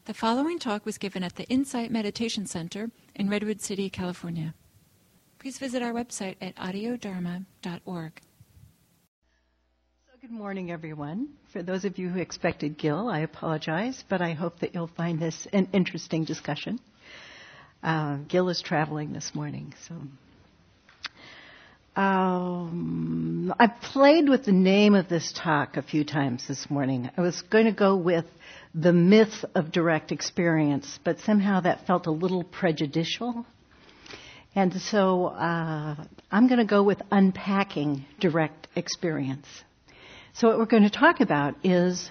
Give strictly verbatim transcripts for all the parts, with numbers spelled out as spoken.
The following talk was given at the Insight Meditation Center in Redwood City, California. Please visit our website at audio dharma dot org. So good morning, everyone. For those of you who expected Gil, I apologize, but I hope that you'll find this an interesting discussion. Uh, Gil is traveling this morning, so... Um, I've played with the name of this talk a few times this morning. I was going to go with the myth of direct experience, but somehow that felt a little prejudicial. And so uh, I'm going to go with unpacking direct experience. So what we're going to talk about is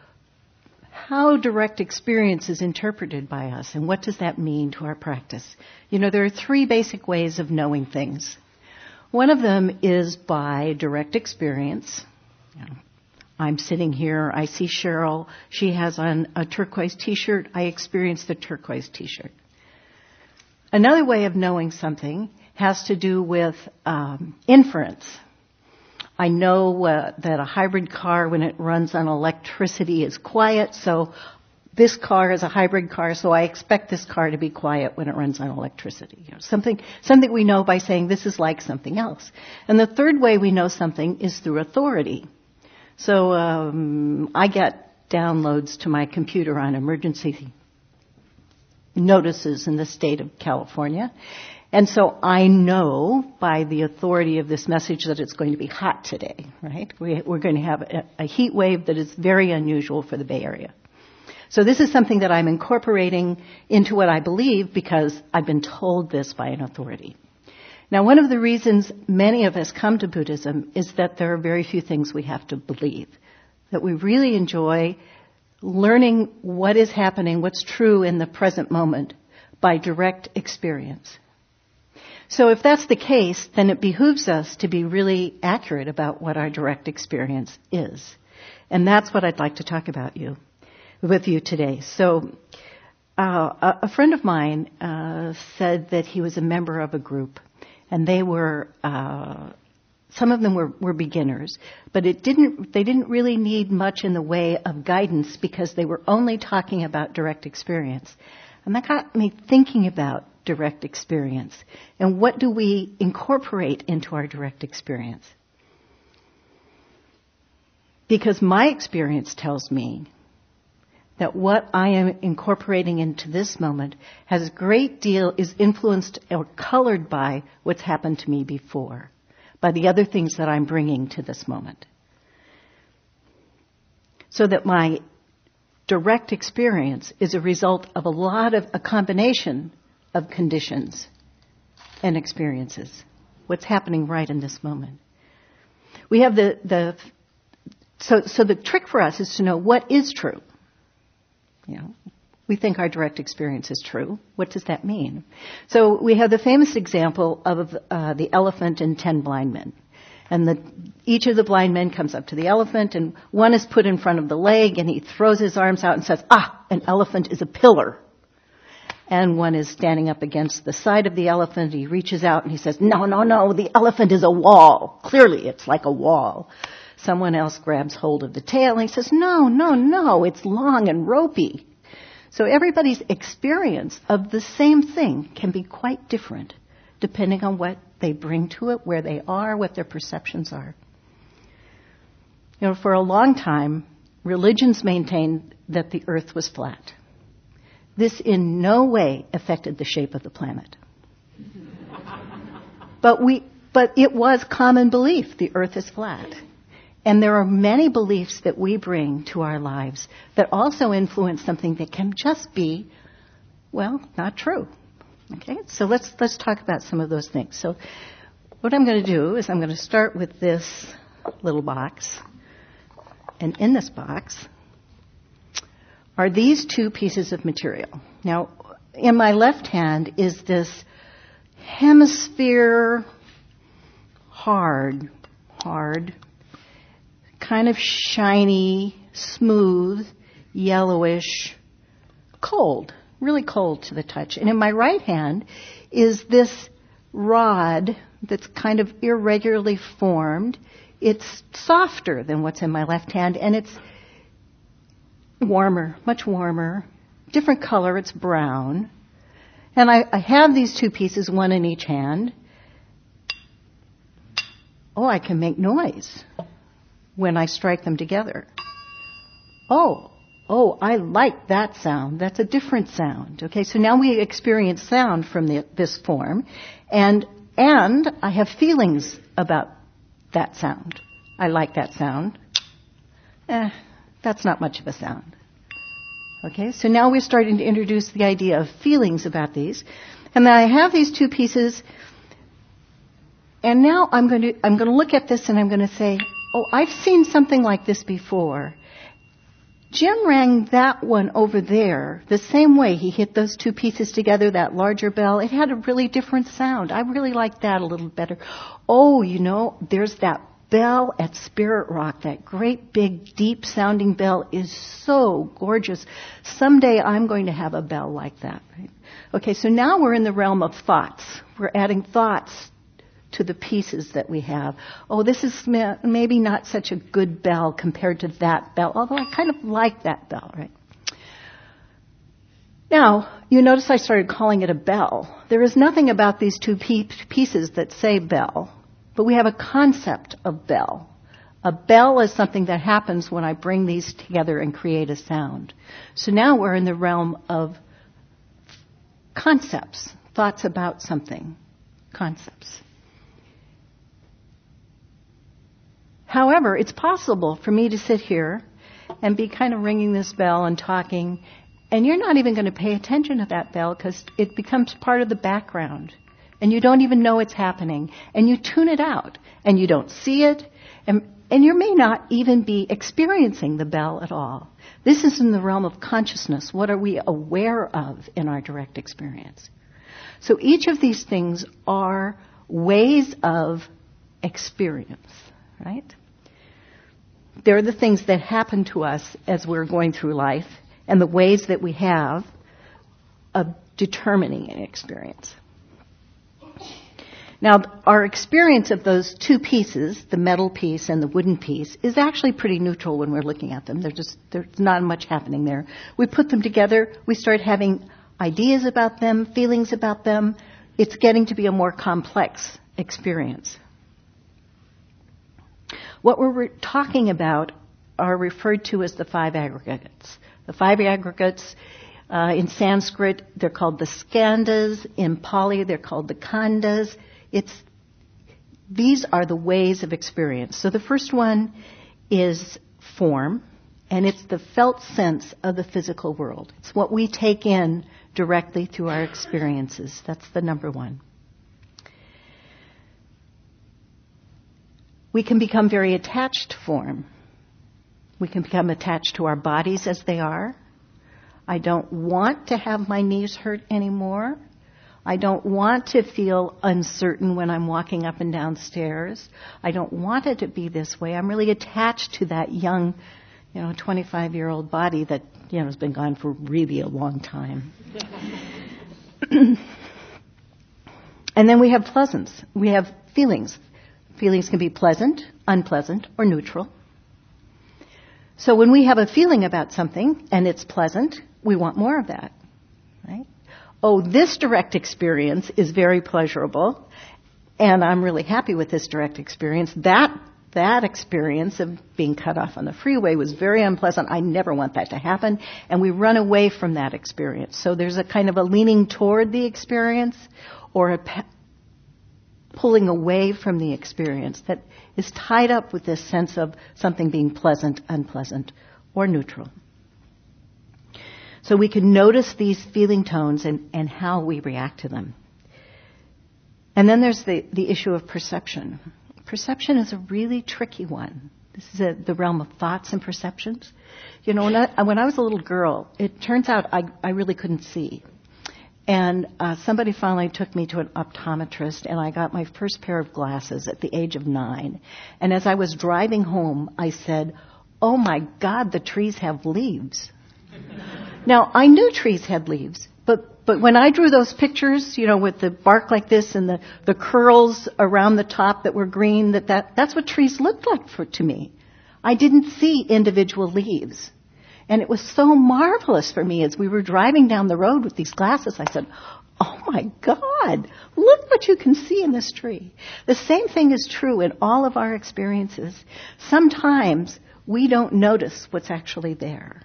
how direct experience is interpreted by us and what does that mean to our practice. You know, there are three basic ways of knowing things. One of them is by direct experience. You know, I'm sitting here, I see Cheryl, she has on a turquoise t-shirt, I experience the turquoise t-shirt. Another way of knowing something has to do with um, inference. I know uh, that a hybrid car, when it runs on electricity, is quiet, so this car is a hybrid car, so I expect this car to be quiet when it runs on electricity. You know, something, something we know by saying this is like something else. And the third way we know something is through authority. So um, I get downloads to my computer on emergency notices in the state of California. And so I know by the authority of this message that it's going to be hot today, right? We, we're going to have a, a heat wave that is very unusual for the Bay Area. So this is something that I'm incorporating into what I believe because I've been told this by an authority. Now, one of the reasons many of us come to Buddhism is that there are very few things we have to believe, that we really enjoy learning what is happening, what's true in the present moment by direct experience. So if that's the case, then it behooves us to be really accurate about what our direct experience is. And that's what I'd like to talk about you. with you today. So uh, a friend of mine uh, said that he was a member of a group, and they were, uh, some of them were, were beginners, but it didn't, they didn't really need much in the way of guidance because they were only talking about direct experience. And that got me thinking about direct experience and what do we incorporate into our direct experience. Because my experience tells me that what I am incorporating into this moment has a great deal, is influenced or colored by what's happened to me before, by the other things that I'm bringing to this moment. So that my direct experience is a result of a lot of, a combination of conditions and experiences. What's happening right in this moment. We have the, the, so, so the trick for us is to know what is true. You know, we think our direct experience is true. What does that mean? So we have the famous example of uh, the elephant and ten blind men. And the, each of the blind men comes up to the elephant, and one is put in front of the leg, and he throws his arms out and says, ah, an elephant is a pillar. And one is standing up against the side of the elephant. He reaches out and he says, no, no, no, the elephant is a wall. Clearly, it's like a wall. Someone else grabs hold of the tail and he says, no, no, no, it's long and ropey. So everybody's experience of the same thing can be quite different depending on what they bring to it, where they are, what their perceptions are. You know, for a long time, religions maintained that the earth was flat. This in no way affected the shape of the planet. But we, but it was common belief, the earth is flat. And there are many beliefs that we bring to our lives that also influence something that can just be, well, not true. Okay? So let's let's talk about some of those things. So what I'm going to do is I'm going to start with this little box. And in this box are these two pieces of material. Now, in my left hand is this hemisphere hard, hard, kind of shiny, smooth, yellowish, cold, really cold to the touch. And in my right hand is this rod that's kind of irregularly formed. It's softer than what's in my left hand, and it's warmer, much warmer, different color, it's brown. And I, I have these two pieces, one in each hand. Oh, I can make noise when I strike them together. Oh, oh, I like that sound. That's a different sound. Okay, so now we experience sound from the, this form, and and I have feelings about that sound. I like that sound. Eh, that's not much of a sound. Okay, so now we're starting to introduce the idea of feelings about these, and then I have these two pieces. And now I'm going to I'm going to look at this and I'm going to say, oh, I've seen something like this before. Jim rang that one over there the same way. He hit those two pieces together, that larger bell. It had a really different sound. I really like that a little better. Oh, you know, there's that bell at Spirit Rock. That great big deep sounding bell is so gorgeous. Someday I'm going to have a bell like that. Right? Okay, so now we're in the realm of thoughts. We're adding thoughts to the pieces that we have. Oh, this is maybe not such a good bell compared to that bell, although I kind of like that bell, right? Now, you notice I started calling it a bell. There is nothing about these two pieces that say bell, but we have a concept of bell. A bell is something that happens when I bring these together and create a sound. So now we're in the realm of concepts, thoughts about something, concepts. However, it's possible for me to sit here and be kind of ringing this bell and talking, and you're not even going to pay attention to that bell because it becomes part of the background, and you don't even know it's happening, and you tune it out, and you don't see it, and, and you may not even be experiencing the bell at all. This is in the realm of consciousness. What are we aware of in our direct experience? So each of these things are ways of experience, right? They're the things that happen to us as we're going through life and the ways that we have of determining an experience. Now, our experience of those two pieces, the metal piece and the wooden piece, is actually pretty neutral when we're looking at them. They're just, there's not much happening there. We put them together, we start having ideas about them, feelings about them. It's getting to be a more complex experience. What we're talking about are referred to as the five aggregates. The five aggregates, uh, in Sanskrit, they're called the skandhas. In Pali, they're called the khandhas. It's, these are the ways of experience. So the first one is form, and it's the felt sense of the physical world. It's what we take in directly through our experiences. That's the number one. We can become very attached to form. We can become attached to our bodies as they are. I don't want to have my knees hurt anymore. I don't want to feel uncertain when I'm walking up and down stairs. I don't want it to be this way. I'm really attached to that young, you know, twenty-five-year-old body that, you know, has been gone for really a long time. And then we have pleasance. We have feelings. Feelings can be pleasant, unpleasant, or neutral. So when we have a feeling about something and it's pleasant, we want more of that, right? Oh, this direct experience is very pleasurable, and I'm really happy with this direct experience. That that experience of being cut off on the freeway was very unpleasant. I never want that to happen, and we run away from that experience. So there's a kind of a leaning toward the experience or a pe- pulling away from the experience that is tied up with this sense of something being pleasant, unpleasant, or neutral. So we can notice these feeling tones and, and how we react to them. And then there's the, the issue of perception. Perception is a really tricky one. This is a, the realm of thoughts and perceptions. You know, when I, when I was a little girl, it turns out I, I really couldn't see. And uh, somebody finally took me to an optometrist, and I got my first pair of glasses at the age of nine. And as I was driving home, I said, "Oh my God, the trees have leaves." Now, I knew trees had leaves, but, but when I drew those pictures, you know, with the bark like this and the, the curls around the top that were green, that, that that's what trees looked like for, to me. I didn't see individual leaves. And it was so marvelous for me as we were driving down the road with these glasses. I said, oh my God, look what you can see in this tree. The same thing is true in all of our experiences. Sometimes we don't notice what's actually there.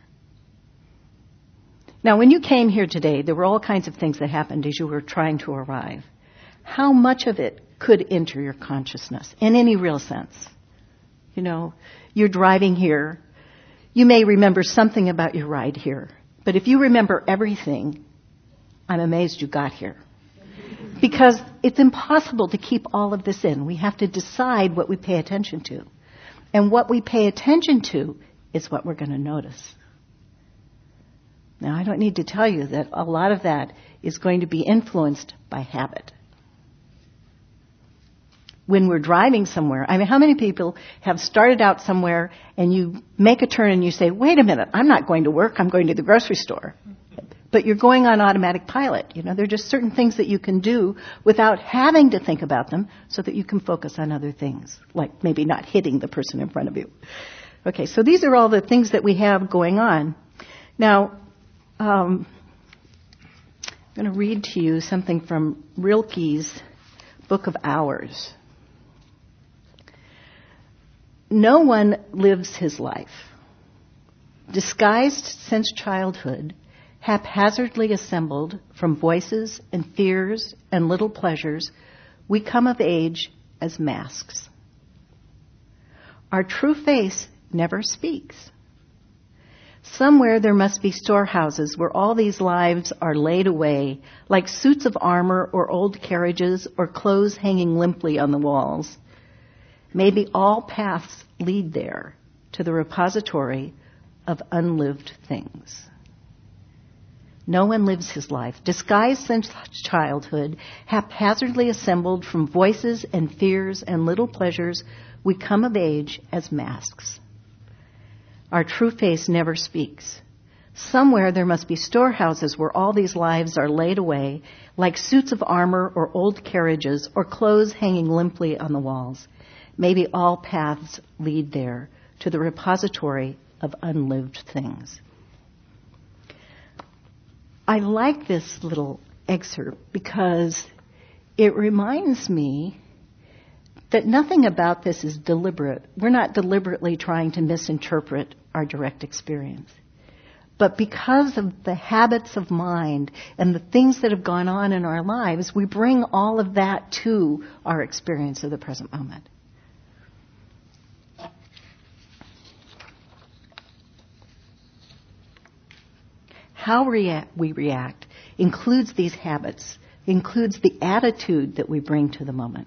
Now, when you came here today, there were all kinds of things that happened as you were trying to arrive. How much of it could enter your consciousness in any real sense? You know, you're driving here. You may remember something about your ride here. But if you remember everything, I'm amazed you got here. Because it's impossible to keep all of this in. We have to decide what we pay attention to. And what we pay attention to is what we're going to notice. Now, I don't need to tell you that a lot of that is going to be influenced by habit. When we're driving somewhere, I mean, how many people have started out somewhere and you make a turn and you say, wait a minute, I'm not going to work, I'm going to the grocery store. But you're going on automatic pilot. You know, there are just certain things that you can do without having to think about them so that you can focus on other things, like maybe not hitting the person in front of you. Okay, so these are all the things that we have going on. Now, um, I'm going to read to you something from Rilke's Book of Hours. No one lives his life. Disguised since childhood, haphazardly assembled from voices and fears and little pleasures, we come of age as masks. Our true face never speaks. Somewhere there must be storehouses where all these lives are laid away, like suits of armor or old carriages or clothes hanging limply on the walls. Maybe all paths lead there to the repository of unlived things. No one lives his life, disguised since childhood, haphazardly assembled from voices and fears and little pleasures, we come of age as masks. Our true face never speaks. Somewhere there must be storehouses where all these lives are laid away, like suits of armor or old carriages or clothes hanging limply on the walls. Maybe all paths lead there to the repository of unlived things. I like this little excerpt because it reminds me that nothing about this is deliberate. We're not deliberately trying to misinterpret our direct experience. But because of the habits of mind and the things that have gone on in our lives, we bring all of that to our experience of the present moment. How rea- we react includes these habits, includes the attitude that we bring to the moment.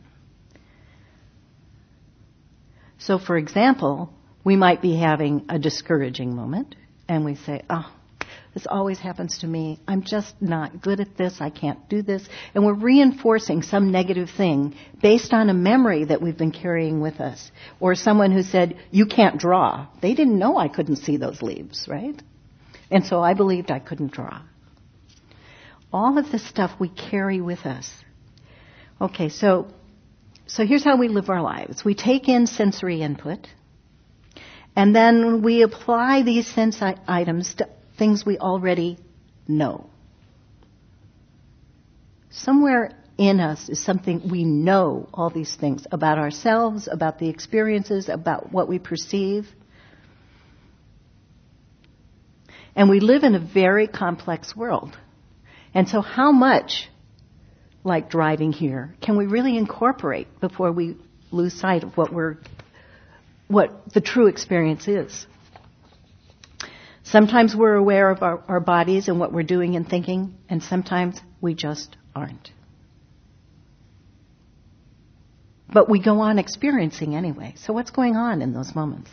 So, for example, we might be having a discouraging moment, and we say, oh, this always happens to me. I'm just not good at this. I can't do this. And we're reinforcing some negative thing based on a memory that we've been carrying with us. Or someone who said, you can't draw. They didn't know I couldn't see those leaves, right? And so I believed I couldn't draw. All of this stuff we carry with us. Okay, so so here's how we live our lives. We take in sensory input, and then we apply these sense items to things we already know. Somewhere in us is something we know all these things about ourselves, about the experiences, about what we perceive. And we live in a very complex world. And so how much, like driving here, can we really incorporate before we lose sight of what we're, what the true experience is? Sometimes we're aware of our, our bodies and what we're doing and thinking, and sometimes we just aren't. But we go on experiencing anyway. So what's going on in those moments?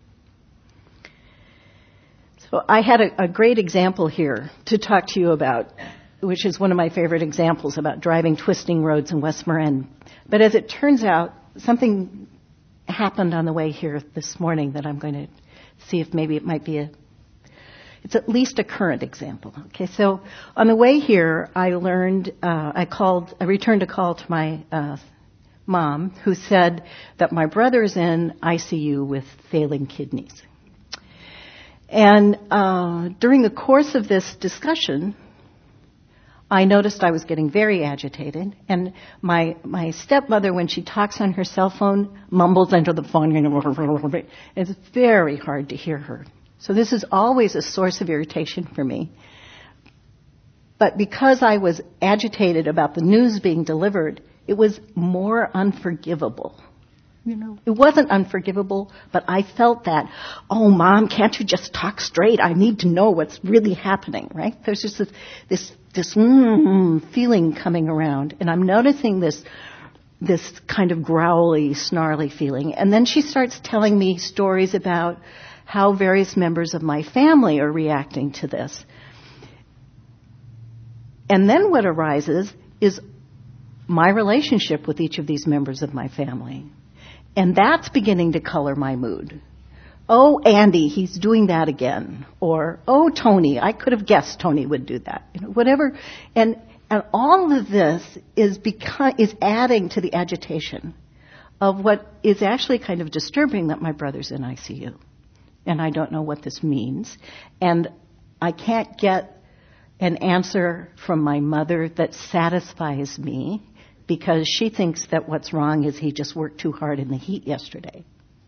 So I had a, a great example here to talk to you about, which is one of my favorite examples about driving twisting roads in Westmoreland. But as it turns out, something happened on the way here this morning that I'm going to see if maybe it might be a, it's at least a current example. Okay, so on the way here, I learned, uh, I called, I returned a call to my uh, mom who said that my brother's in I C U with failing kidneys. And uh, during the course of this discussion, I noticed I was getting very agitated. And my my stepmother, when she talks on her cell phone, mumbles into the phone. It's very hard to hear her. So this is always a source of irritation for me. But because I was agitated about the news being delivered, it was more unforgivable. You know, it wasn't unforgivable, but I felt that, oh, Mom, can't you just talk straight? I need to know what's really happening, right? There's just this this, this mm, feeling coming around, and I'm noticing this this kind of growly, snarly feeling. And then she starts telling me stories about how various members of my family are reacting to this. And then what arises is my relationship with each of these members of my family. And that's beginning to color my mood. Oh, Andy, he's doing that again. Or, oh, Tony, I could have guessed Tony would do that. You know, whatever. And and all of this is beca- is adding to the agitation of what is actually kind of disturbing that my brother's in I C U. And I don't know what this means. And I can't get an answer from my mother that satisfies me, because she thinks that what's wrong is he just worked too hard in the heat yesterday.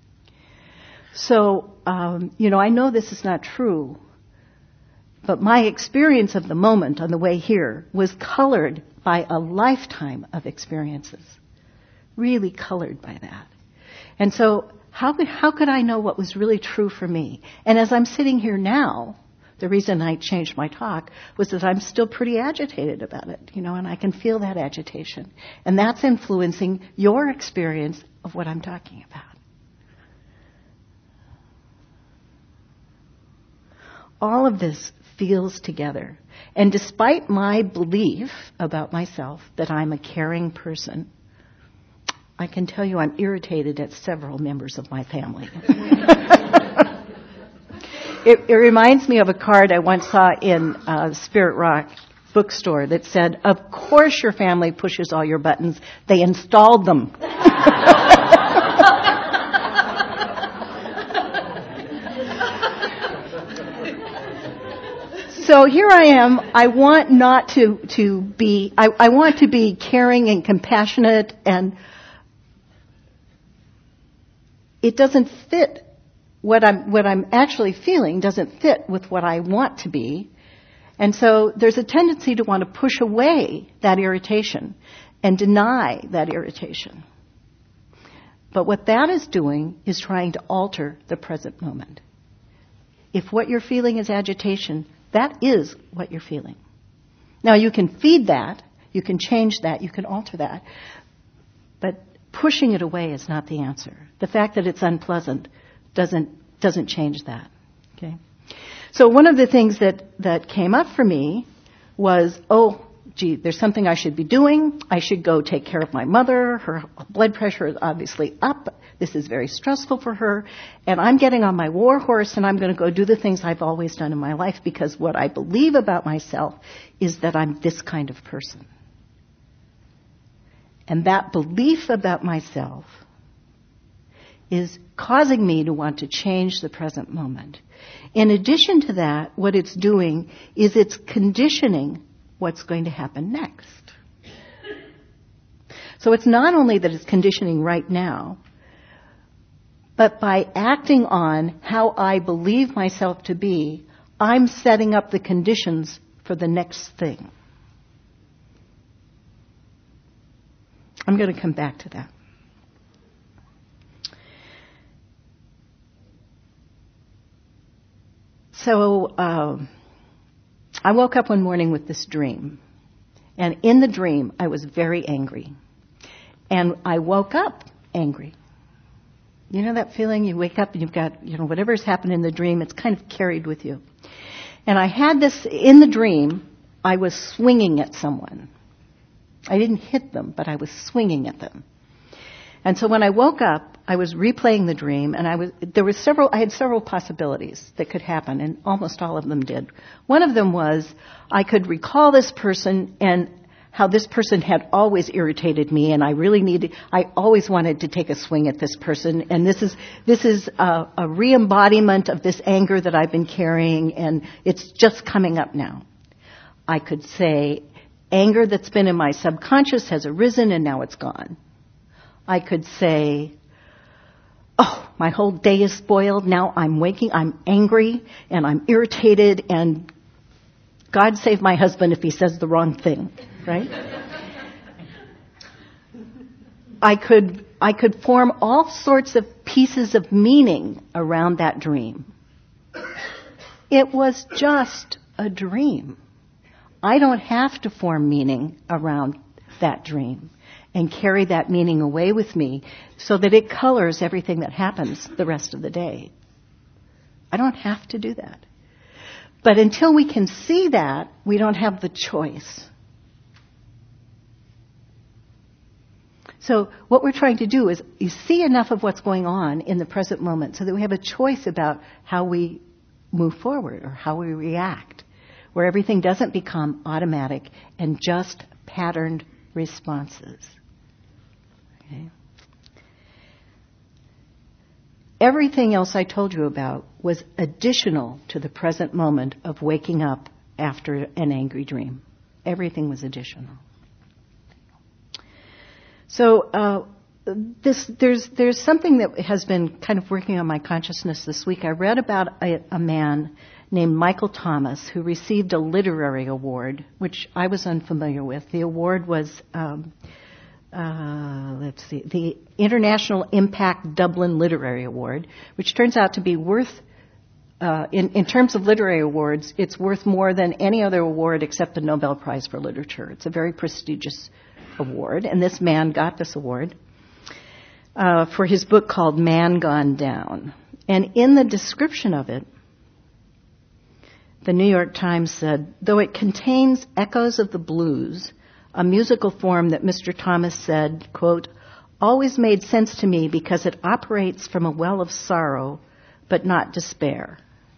So, um, you know, I know this is not true, but my experience of the moment on the way here was colored by a lifetime of experiences, really colored by that. And so how could, how could I know what was really true for me? And as I'm sitting here now, the reason I changed my talk was that I'm still pretty agitated about it, you know, and I can feel that agitation. And that's influencing your experience of what I'm talking about. All of this feels together. And despite my belief about myself that I'm a caring person, I can tell you I'm irritated at several members of my family. It, it reminds me of a card I once saw in uh, Spirit Rock bookstore that said, "Of course your family pushes all your buttons. They installed them." So here I am. I want not to, to be, I, I want to be caring and compassionate, and it doesn't fit. What I'm, what I'm actually feeling doesn't fit with what I want to be. And so there's a tendency to want to push away that irritation and deny that irritation. But what that is doing is trying to alter the present moment. If what you're feeling is agitation, that is what you're feeling. Now you can feed that, you can change that, you can alter that, but pushing it away is not the answer. The fact that it's unpleasant doesn't doesn't change that. Okay. So one of the things that, that came up for me was, oh, gee, there's something I should be doing. I should go take care of my mother. Her blood pressure is obviously up. This is very stressful for her. And I'm getting on my war horse, and I'm going to go do the things I've always done in my life, because what I believe about myself is that I'm this kind of person. And that belief about myself is causing me to want to change the present moment. In addition to that, what it's doing is it's conditioning what's going to happen next. So it's not only that it's conditioning right now, but by acting on how I believe myself to be, I'm setting up the conditions for the next thing. I'm going to come back to that. So uh, I woke up one morning with this dream. And in the dream, I was very angry. And I woke up angry. You know that feeling? You wake up and you've got, you know, whatever's happened in the dream, it's kind of carried with you. And I had this, in the dream, I was swinging at someone. I didn't hit them, but I was swinging at them. And so when I woke up, I was replaying the dream, and I was there was several. I had several possibilities that could happen, and almost all of them did. One of them was I could recall this person and how this person had always irritated me, and I really needed, I always wanted to take a swing at this person, and this is, this is a, a re-embodiment of this anger that I've been carrying, and it's just coming up now. I could say, anger that's been in my subconscious has arisen and now it's gone. I could say, oh, my whole day is spoiled, now I'm waking, I'm angry, and I'm irritated, and God save my husband if he says the wrong thing, right? I could, I could form all sorts of pieces of meaning around that dream. It was just a dream. I don't have to form meaning around that dream and carry that meaning away with me so that it colors everything that happens the rest of the day. I don't have to do that. But until we can see that, we don't have the choice. So what we're trying to do is, is see enough of what's going on in the present moment so that we have a choice about how we move forward or how we react, where everything doesn't become automatic and just patterned responses. Okay? Everything else I told you about was additional to the present moment of waking up after an angry dream. Everything was additional. So uh, this, there's there's something that has been kind of working on my consciousness this week. I read about a, a man named Michael Thomas who received a literary award, which I was unfamiliar with. The award was, um, uh, let's see, the International Impact Dublin Literary Award, which turns out to be worth, uh, in, in terms of literary awards, it's worth more than any other award except the Nobel Prize for Literature. It's a very prestigious award, and this man got this award uh, for his book called Man Gone Down. And in the description of it, the New York Times said, though it contains echoes of the blues, a musical form that Mister Thomas said, quote, always made sense to me because it operates from a well of sorrow, but not despair.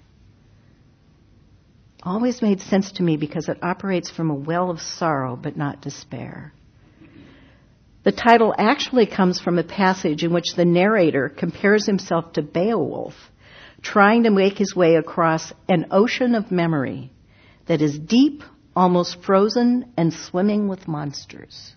Always made sense to me because it operates from a well of sorrow, but not despair. The title actually comes from a passage in which the narrator compares himself to Beowulf, trying to make his way across an ocean of memory that is deep, almost frozen, and swimming with monsters.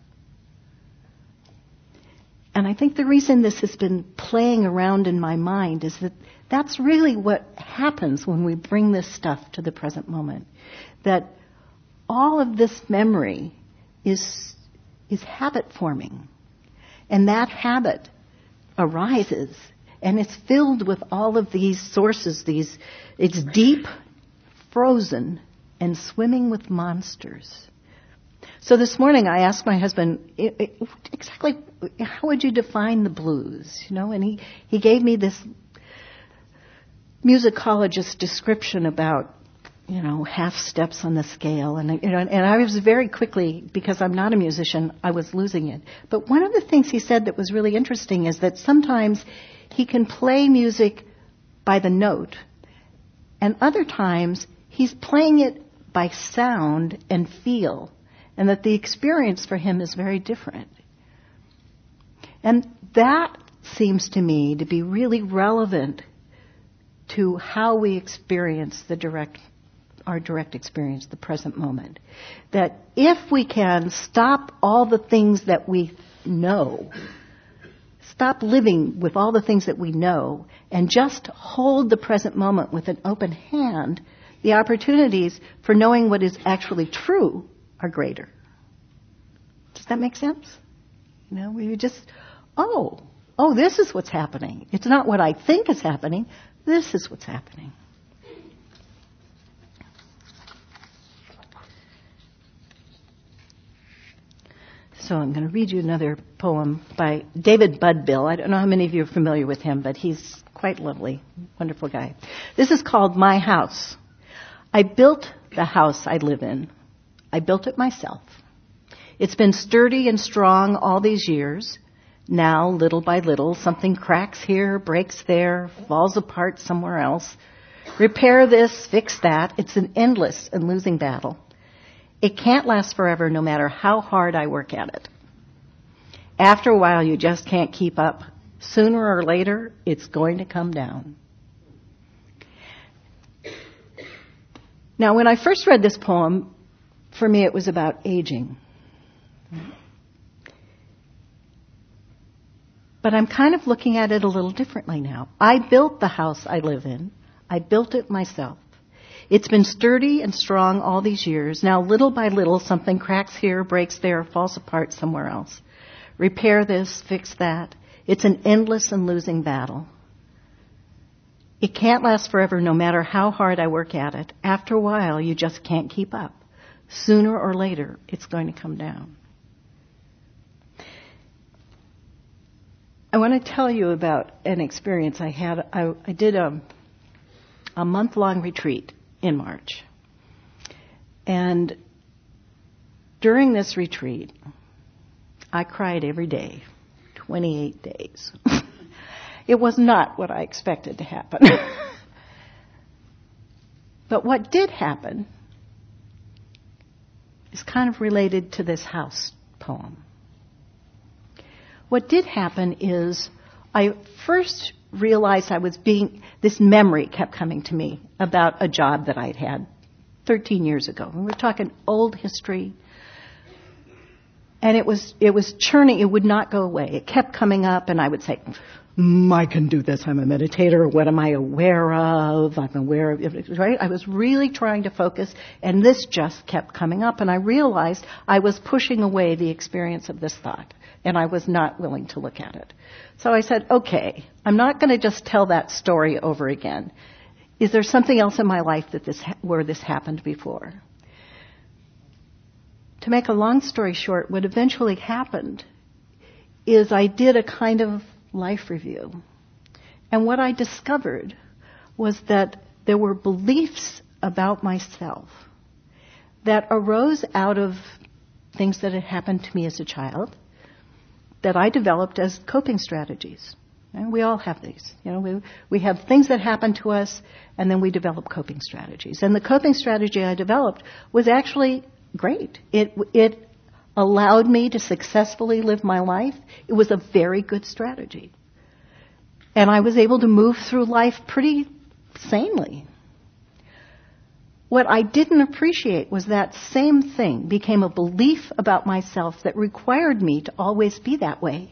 And I think the reason this has been playing around in my mind is that that's really what happens when we bring this stuff to the present moment. That all of this memory is, is habit forming. And that habit arises, and it's filled with all of these sources, these, it's deep, frozen, and swimming with monsters. So this morning I asked my husband, exactly how would you define the blues? You know, and he, he gave me this musicologist description about, you know, half steps on the scale. And, you know, and I was very quickly, because I'm not a musician, I was losing it. But one of the things he said that was really interesting is that sometimes he can play music by the note, and other times he's playing it by sound and feel, and that the experience for him is very different. And that seems to me to be really relevant to how we experience the direct, our direct experience, the present moment. That if we can stop all the things that we know, stop living with all the things that we know, and just hold the present moment with an open hand, the opportunities for knowing what is actually true are greater. Does that make sense? You know, we just, oh, oh, this is what's happening. It's not what I think is happening. This is what's happening. So I'm going to read you another poem by David Budbill. I don't know how many of you are familiar with him, but he's quite lovely, wonderful guy. This is called My House. I built the house I live in. I built it myself. It's been sturdy and strong all these years. Now, little by little, something cracks here, breaks there, falls apart somewhere else. Repair this, fix that. It's an endless and losing battle. It can't last forever no matter how hard I work at it. After a while, you just can't keep up. Sooner or later, it's going to come down. Now, when I first read this poem, for me it was about aging. But I'm kind of looking at it a little differently now. I built the house I live in. I built it myself. It's been sturdy and strong all these years. Now, little by little, something cracks here, breaks there, falls apart somewhere else. Repair this, fix that. It's an endless and losing battle. It can't last forever no matter how hard I work at it. After a while, you just can't keep up. Sooner or later, it's going to come down. I want to tell you about an experience I had. I, I did a, a month-long retreat in March. And during this retreat, I cried every day, twenty-eight days. It was not what I expected to happen. But what did happen is kind of related to this house poem. What did happen is I first realized I was being, this memory kept coming to me about a job that I'd had thirteen years ago. And we're talking old history. And it was, it was churning, it would not go away. It kept coming up and I would say, mm, I can do this, I'm a meditator, what am I aware of? I'm aware of it, right? I was really trying to focus and this just kept coming up and I realized I was pushing away the experience of this thought and I was not willing to look at it. So I said, okay, I'm not going to just tell that story over again. Is there something else in my life that this, where this happened before? To make a long story short, what eventually happened is I did a kind of life review. And what I discovered was that there were beliefs about myself that arose out of things that had happened to me as a child that I developed as coping strategies. And we all have these. You know, we, we have things that happen to us, and then we develop coping strategies. And the coping strategy I developed was actually great. It it allowed me to successfully live my life. It was a very good strategy. And I was able to move through life pretty sanely. What I didn't appreciate was that same thing became a belief about myself that required me to always be that way.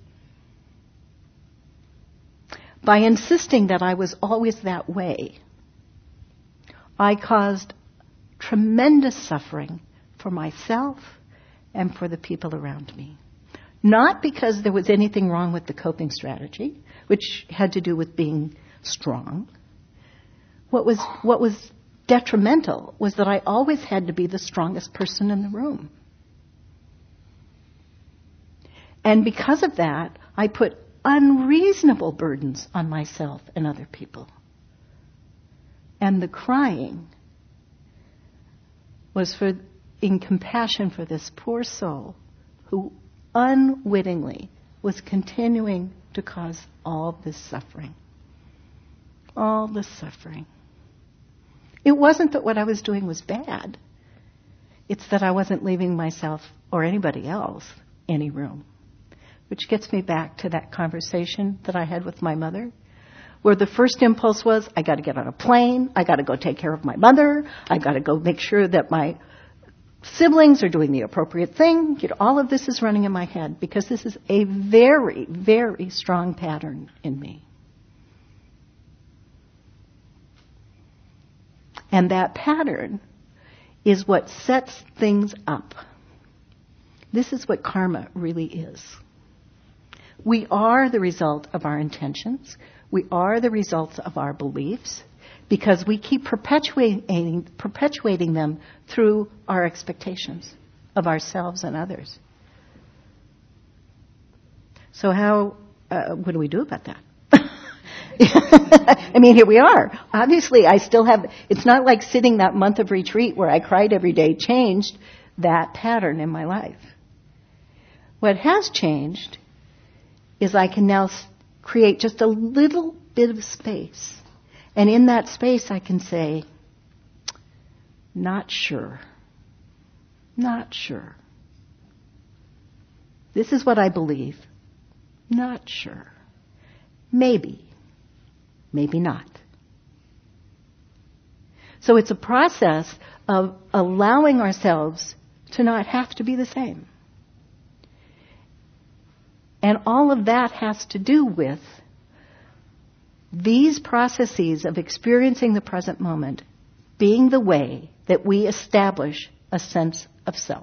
By insisting that I was always that way, I caused tremendous suffering for myself and for the people around me. Not because there was anything wrong with the coping strategy, which had to do with being strong. What was, what was detrimental was that I always had to be the strongest person in the room. And because of that, I put unreasonable burdens on myself and other people. And the crying was for in compassion for this poor soul who unwittingly was continuing to cause all this suffering. All this suffering. It wasn't that what I was doing was bad. It's that I wasn't leaving myself or anybody else any room. Which gets me back to that conversation that I had with my mother, where the first impulse was, I got to get on a plane, I got to go take care of my mother, I got to go make sure that my siblings are doing the appropriate thing. You know, all of this is running in my head because this is a very, very strong pattern in me. And that pattern is what sets things up. This is what karma really is. We are the result of our intentions. We are the results of our beliefs because we keep perpetuating, perpetuating them through our expectations of ourselves and others. So how, uh, what do we do about that? I mean, here we are. Obviously, I still have, it's not like sitting that month of retreat where I cried every day changed that pattern in my life. What has changed is I can now create just a little bit of space. And in that space I can say, not sure. Not sure. This is what I believe. Not sure. Maybe. Maybe not. So it's a process of allowing ourselves to not have to be the same. And all of that has to do with these processes of experiencing the present moment being the way that we establish a sense of self.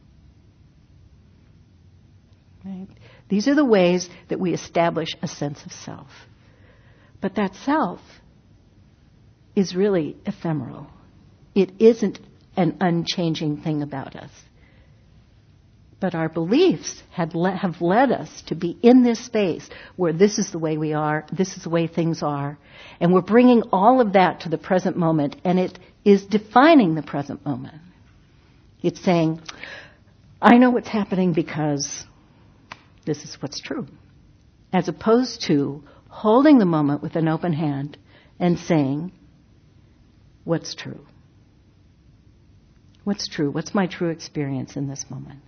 Right? These are the ways that we establish a sense of self. But that self is really ephemeral. It isn't an unchanging thing about us. But our beliefs had le- have led us to be in this space where this is the way we are, this is the way things are, and we're bringing all of that to the present moment, and it is defining the present moment. It's saying, I know what's happening because this is what's true, as opposed to holding the moment with an open hand and saying, what's true? What's true? What's my true experience in this moment?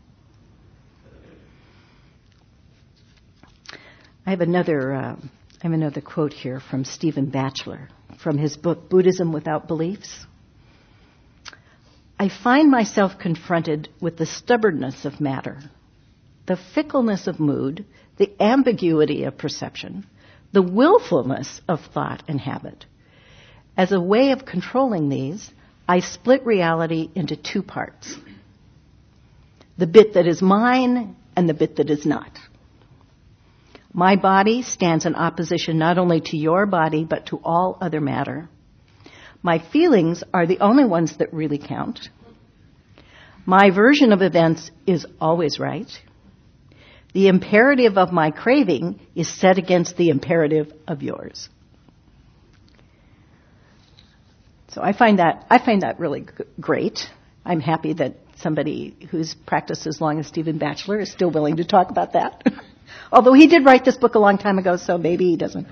I have another, uh, I have another quote here from Stephen Batchelor from his book Buddhism Without Beliefs. I find myself confronted with the stubbornness of matter, the fickleness of mood, the ambiguity of perception, the willfulness of thought and habit. As a way of controlling these, I split reality into two parts. The bit that is mine and the bit that is not. My body stands in opposition not only to your body, but to all other matter. My feelings are the only ones that really count. My version of events is always right. The imperative of my craving is set against the imperative of yours. So I find that I find that really g- great. I'm happy that somebody who's practiced as long as Stephen Batchelor is still willing to talk about that. Although he did write this book a long time ago, so maybe he doesn't.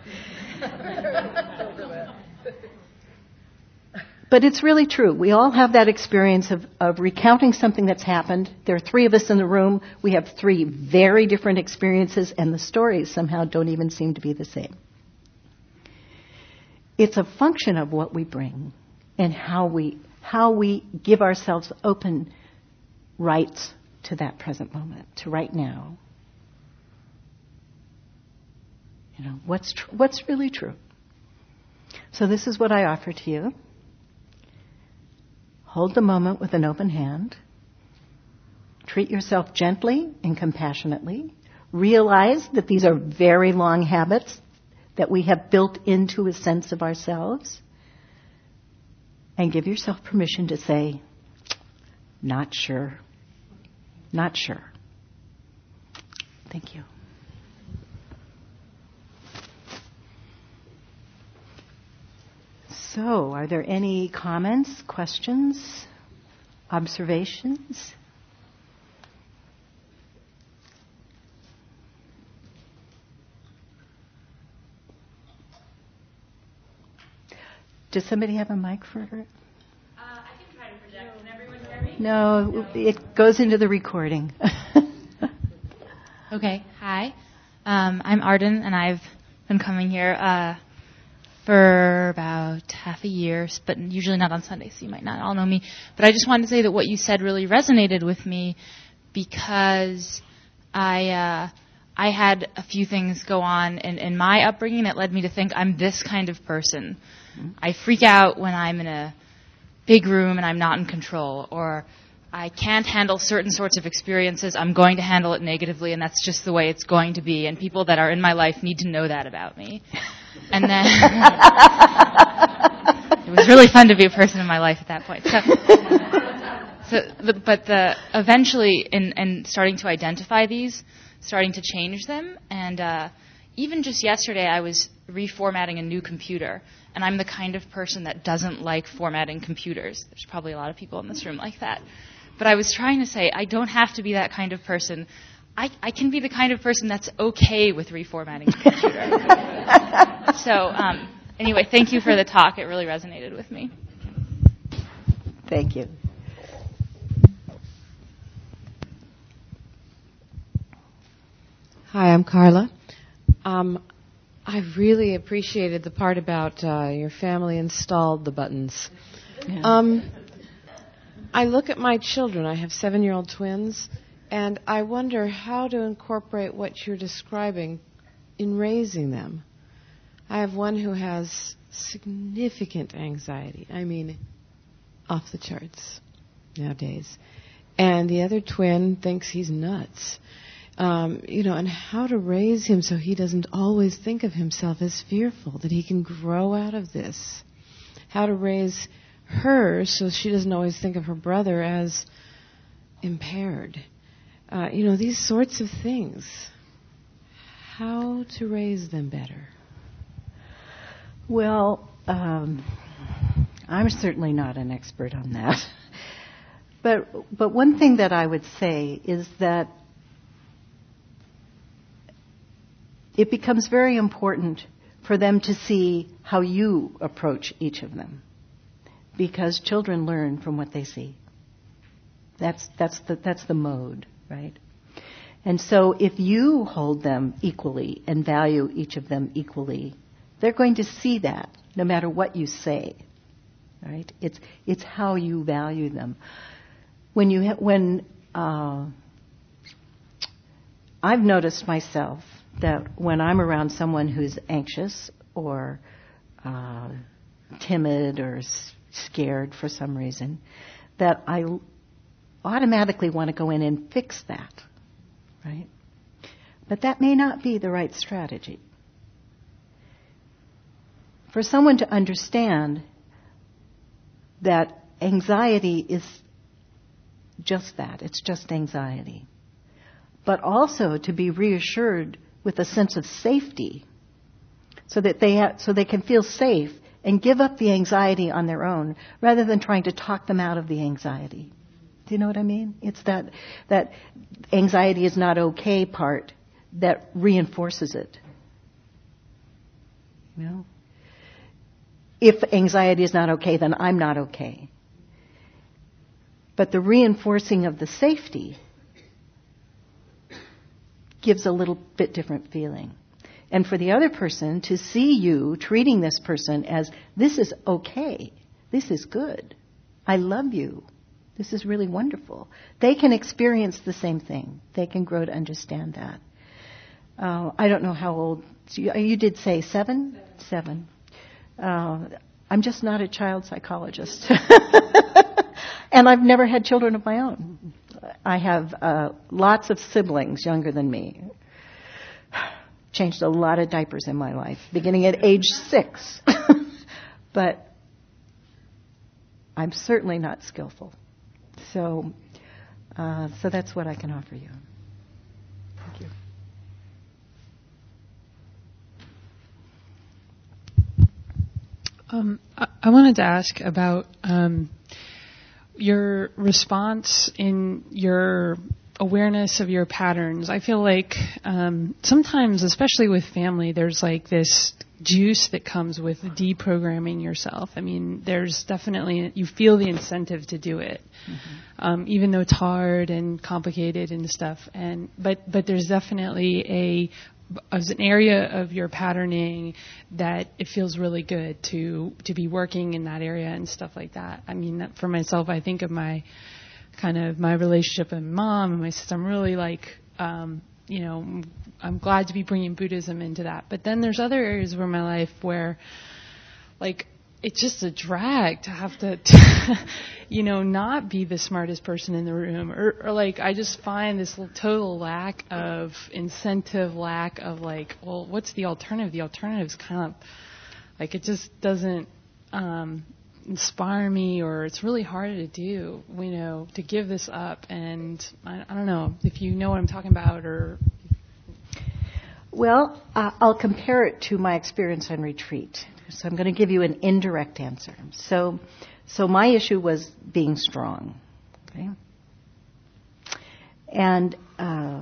But it's really true. We all have that experience of, of recounting something that's happened. There are three of us in the room. We have three very different experiences, and the stories somehow don't even seem to be the same. It's a function of what we bring and how we how we give ourselves open rights to that present moment, to right now. You know, what's tr- what's really true. So this is what I offer to you. Hold the moment with an open hand. Treat yourself gently and compassionately. Realize that these are very long habits that we have built into a sense of ourselves. And give yourself permission to say, not sure. Not sure. Thank you. So, are there any comments, questions, observations? Does somebody have a mic for her? Uh, I can try to project. Can everyone hear me? No, it goes into the recording. Okay, hi. Um, I'm Arden, and I've been coming here uh, for about half a year, but usually not on Sundays, so you might not all know me. But I just wanted to say that what you said really resonated with me because I uh, I had a few things go on in, in my upbringing that led me to think I'm this kind of person. Mm-hmm. I freak out when I'm in a big room and I'm not in control, or I can't handle certain sorts of experiences. I'm going to handle it negatively, and that's just the way it's going to be. And people that are in my life need to know that about me. And then it was really fun to be a person in my life at that point. So, so the, but the eventually, in, in starting to identify these, starting to change them, and uh, even just yesterday, I was reformatting a new computer. And I'm the kind of person that doesn't like formatting computers. There's probably a lot of people in this room like that. But I was trying to say, I don't have to be that kind of person. I, I can be the kind of person that's okay with reformatting a computer. So um, anyway, thank you for the talk. It really resonated with me. Thank you. Hi, I'm Carla. Um, I really appreciated the part about uh, your family installed the buttons. Yeah. Um, I look at my children. I have seven-year-old twins, and I wonder how to incorporate what you're describing in raising them. I have one who has significant anxiety. I mean, off the charts nowadays. And the other twin thinks he's nuts. Um, you know, and how to raise him so he doesn't always think of himself as fearful, that he can grow out of this. How to raise her so she doesn't always think of her brother as impaired. Uh, you know, these sorts of things. How to raise them better? Well, um, I'm certainly not an expert on that. But but one thing that I would say is that it becomes very important for them to see how you approach each of them, because children learn from what they see. That's that's the that's the mode, right? And so if you hold them equally and value each of them equally, they're going to see that no matter what you say, right? It's it's how you value them. When you ha- when uh, I've noticed myself that when I'm around someone who's anxious or uh, timid or s- scared for some reason, that I automatically want to go in and fix that, right? But that may not be the right strategy. For someone to understand that anxiety is just that, it's just anxiety, but also to be reassured with a sense of safety, so that they ha- so they can feel safe and give up the anxiety on their own, rather than trying to talk them out of the anxiety. Do you know what I mean? It's that that anxiety is not okay part that reinforces it. You know? If anxiety is not okay, then I'm not okay. But the reinforcing of the safety gives a little bit different feeling. And for the other person to see you treating this person as, this is okay, this is good, I love you, this is really wonderful. They can experience the same thing. They can grow to understand that. Uh, I don't know how old, you, you did say seven? Seven. Uh, I'm just not a child psychologist. And I've never had children of my own. I have uh, lots of siblings younger than me. Changed a lot of diapers in my life, beginning at age six. But I'm certainly not skillful. So, uh, so that's what I can offer you. Thank you. Um, I, I wanted to ask about um, your response in your awareness of your patterns. I feel like um, sometimes, especially with family, there's like this juice that comes with deprogramming yourself. I mean, there's definitely, you feel the incentive to do it, mm-hmm. um, even though it's hard and complicated and stuff. And but but there's definitely a as an area of your patterning that it feels really good to to be working in that area and stuff like that. I mean, for myself, I think of my kind of my relationship with mom and my sister. I'm really like, um, you know, I'm glad to be bringing Buddhism into that. But then there's other areas of my life where, like, it's just a drag to have to, you know, not be the smartest person in the room. Or, or like, I just find this total lack of incentive, lack of like, well, what's the alternative? The alternative is kind of, like, it just doesn't um, inspire me, or it's really hard to do, you know, to give this up. And I, I don't know if you know what I'm talking about, or... Well, uh, I'll compare it to my experience on retreat. So I'm going to give you an indirect answer. So, so my issue was being strong, okay? And uh,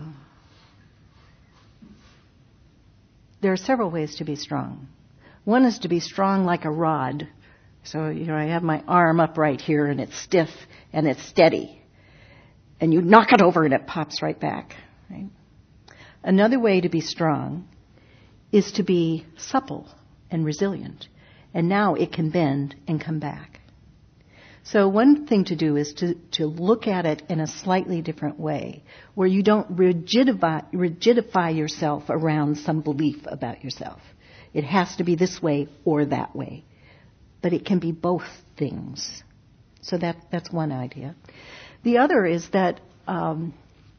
there are several ways to be strong. One is to be strong like a rod. So, you know, I have my arm up right here, and it's stiff, and it's steady. And you knock it over, and it pops right back, right? Another way to be strong is to be supple and resilient. And now it can bend and come back. So one thing to do is to, to look at it in a slightly different way, where you don't rigidify, rigidify yourself around some belief about yourself. It has to be this way or that way. But it can be both things. So that, that's one idea. The other is that um,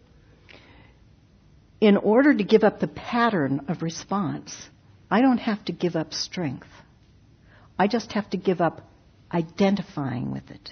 in order to give up the pattern of response, I don't have to give up strength. I just have to give up identifying with it.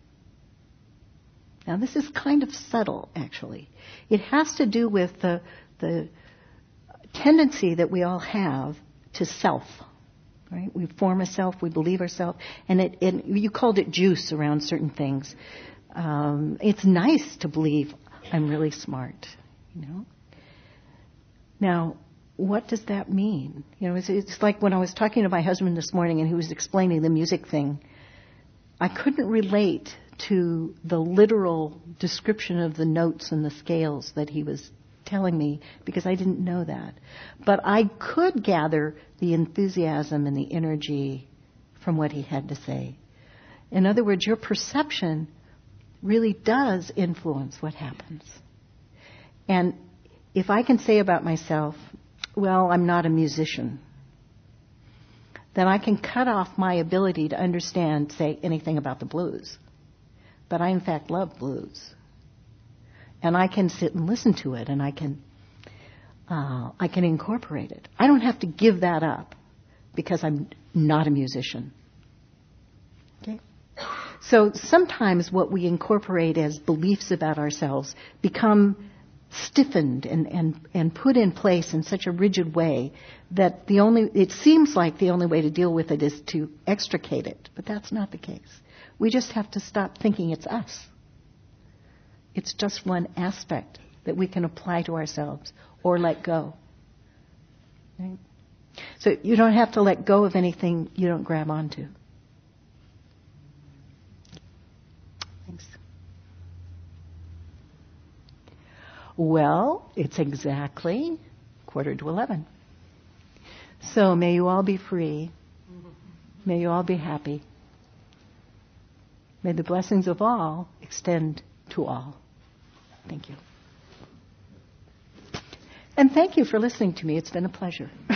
Now, this is kind of subtle, actually. It has to do with the, the tendency that we all have to self. Right? We form a self, we believe ourselves, and it, it, you called it juice around certain things. Um, it's nice to believe I'm really smart, you know. Now, what does that mean? You know, it's, it's like when I was talking to my husband this morning and he was explaining the music thing. I couldn't relate to the literal description of the notes and the scales that he was telling me because I didn't know that. But I could gather the enthusiasm and the energy from what he had to say. In other words, your perception really does influence what happens. And if I can say about myself, well, I'm not a musician, then I can cut off my ability to understand, say, anything about the blues. But I, in fact, love blues. And I can sit and listen to it, and I can, uh, I can incorporate it. I don't have to give that up because I'm not a musician. Okay? So sometimes what we incorporate as beliefs about ourselves become stiffened and, and, and put in place in such a rigid way that the only, it seems like the only way to deal with it is to extricate it. But that's not the case. We just have to stop thinking it's us. It's just one aspect that we can apply to ourselves or let go. Right? So you don't have to let go of anything you don't grab onto. Thanks. Well, it's exactly quarter to eleven. So may you all be free. May you all be happy. May the blessings of all extend to all. Thank you. And thank you for listening to me. It's been a pleasure.